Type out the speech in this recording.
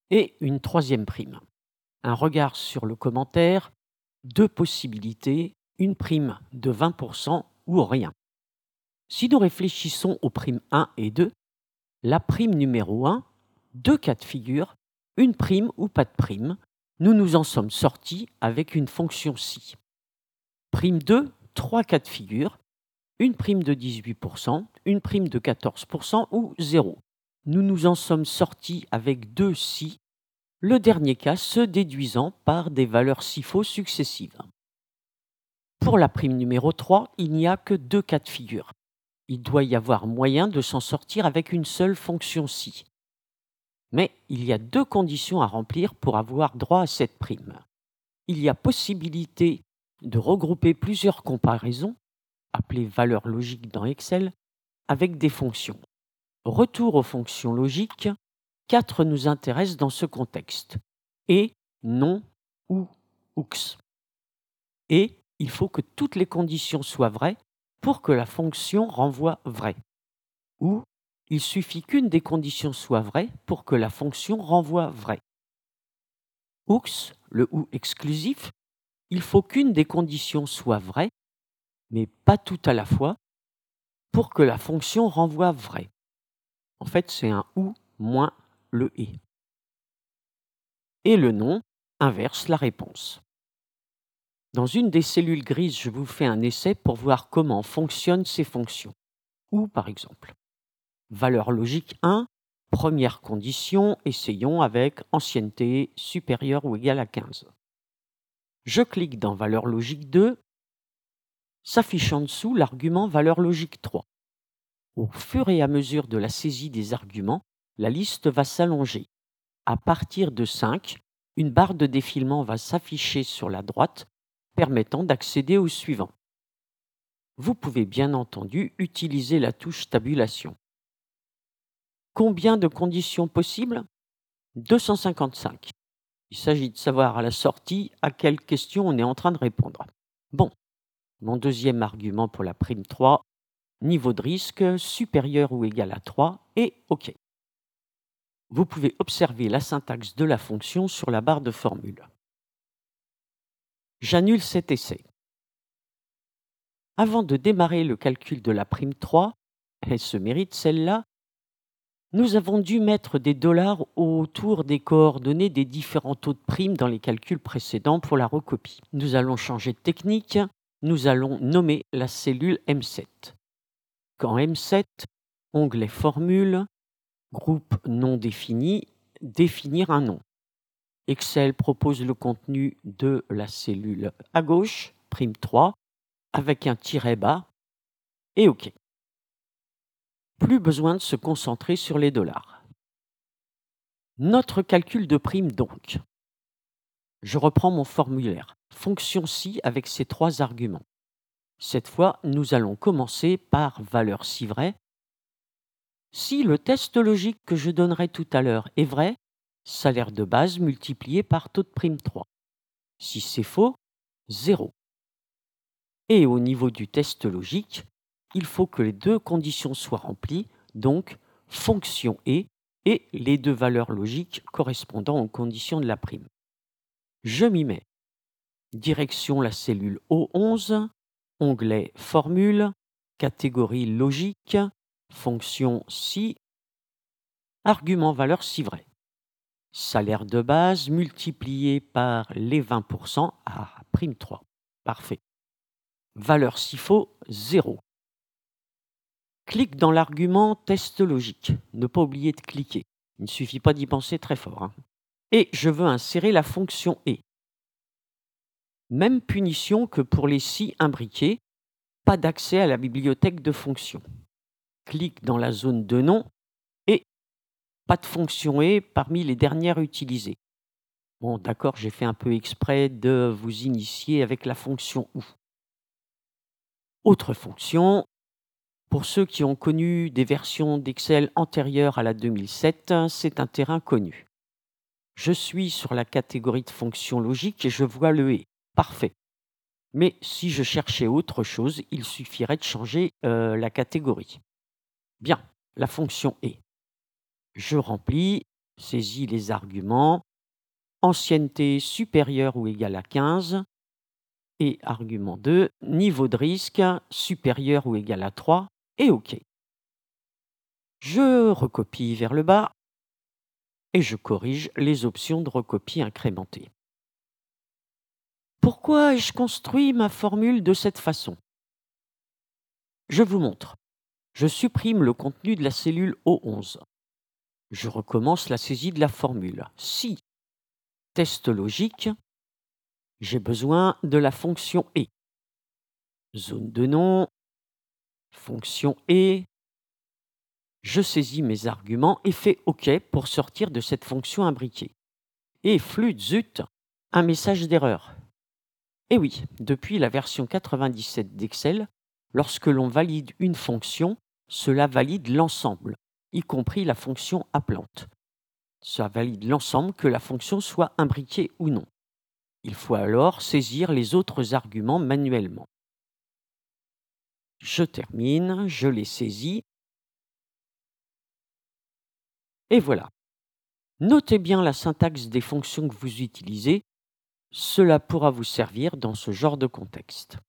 Et une troisième prime. Un regard sur le commentaire, deux possibilités, une prime de 20% ou rien. Si nous réfléchissons aux primes 1 et 2, la prime numéro 1, deux cas de figure, une prime ou pas de prime, nous nous en sommes sortis avec une fonction si. Prime 2, trois cas de figure, une prime de 18%, une prime de 14% ou 0. Nous nous en sommes sortis avec deux si, le dernier cas se déduisant par des valeurs si-faux successives. Pour la prime numéro 3, il n'y a que deux cas de figure. Il doit y avoir moyen de s'en sortir avec une seule fonction si. Mais il y a deux conditions à remplir pour avoir droit à cette prime. Il y a possibilité de regrouper plusieurs comparaisons, appelées valeurs logiques dans Excel, avec des fonctions. Retour aux fonctions logiques, 4 nous intéressent dans ce contexte. Et, non, ou, OUX. Et il faut que toutes les conditions soient vraies pour que la fonction renvoie vrai. Ou il suffit qu'une des conditions soit vraie pour que la fonction renvoie vrai. OUX, le ou exclusif, il faut qu'une des conditions soit vraie, mais pas tout à la fois, pour que la fonction renvoie vrai. En fait, c'est un ou moins le et. Et le non inverse la réponse. Dans une des cellules grises, je vous fais un essai pour voir comment fonctionnent ces fonctions. Ou par exemple, valeur logique 1, première condition, essayons avec ancienneté supérieure ou égale à 15. Je clique dans valeur logique 2, s'affiche en dessous l'argument valeur logique 3. Au fur et à mesure de la saisie des arguments, la liste va s'allonger. À partir de 5, une barre de défilement va s'afficher sur la droite, permettant d'accéder au suivant. Vous pouvez bien entendu utiliser la touche tabulation. Combien de conditions possibles ? 255. Il s'agit de savoir à la sortie à quelle question on est en train de répondre. Bon, mon deuxième argument pour la prime 3, niveau de risque supérieur ou égal à 3 et OK. Vous pouvez observer la syntaxe de la fonction sur la barre de formule. J'annule cet essai. Avant de démarrer le calcul de la prime 3, elle se mérite celle-là, nous avons dû mettre des dollars autour des coordonnées des différents taux de prime dans les calculs précédents pour la recopie. Nous allons changer de technique, nous allons nommer la cellule M7. Quand M7, onglet formule, groupe non défini, définir un nom. Excel propose le contenu de la cellule à gauche, prime 3, avec un tiret bas, et OK. Plus besoin de se concentrer sur les dollars. Notre calcul de prime donc. Je reprends mon formulaire. Fonction si avec ses trois arguments. Cette fois, nous allons commencer par valeur si vrai. Si le test logique que je donnerai tout à l'heure est vrai, salaire de base multiplié par taux de prime 3. Si c'est faux, 0. Et au niveau du test logique, il faut que les deux conditions soient remplies, donc fonction et les deux valeurs logiques correspondant aux conditions de la prime. Je m'y mets. Direction la cellule O11, onglet formule, catégorie logique, fonction si, argument valeur si vrai. Salaire de base multiplié par les 20% à prime 3. Parfait. Valeur si faux, 0. Clique dans l'argument test logique. Ne pas oublier de cliquer. Il ne suffit pas d'y penser très fort. Et je veux insérer la fonction et. Même punition que pour les si imbriqués. Pas d'accès à la bibliothèque de fonctions. Clique dans la zone de nom et pas de fonction et parmi les dernières utilisées. Bon, d'accord, j'ai fait un peu exprès de vous initier avec la fonction ou. Autre fonction, pour ceux qui ont connu des versions d'Excel antérieures à la 2007, c'est un terrain connu. Je suis sur la catégorie de fonctions logiques et je vois le et. Parfait. Mais si je cherchais autre chose, il suffirait de changer la catégorie. Bien, la fonction et. Je remplis Saisis les arguments, ancienneté supérieure ou égale à 15, et argument 2, niveau de risque supérieur ou égal à 3, et OK. Je recopie vers le bas et je corrige les options de recopie incrémentée. Pourquoi ai-je construit ma formule de cette façon? Je vous montre. Je supprime le contenu de la cellule O11. Je recommence la saisie de la formule. Si, test logique, j'ai besoin de la fonction E. Zone de nom, fonction E. Je saisis mes arguments et fais OK pour sortir de cette fonction imbriquée. Et flûte zut, un message d'erreur. Et oui, depuis la version 97 d'Excel, lorsque l'on valide une fonction, cela valide l'ensemble, y compris la fonction appelante. Ça valide l'ensemble, que la fonction soit imbriquée ou non. Il faut alors saisir les autres arguments manuellement. Je termine, je les saisis. Et voilà. Notez bien la syntaxe des fonctions que vous utilisez. Cela pourra vous servir dans ce genre de contexte.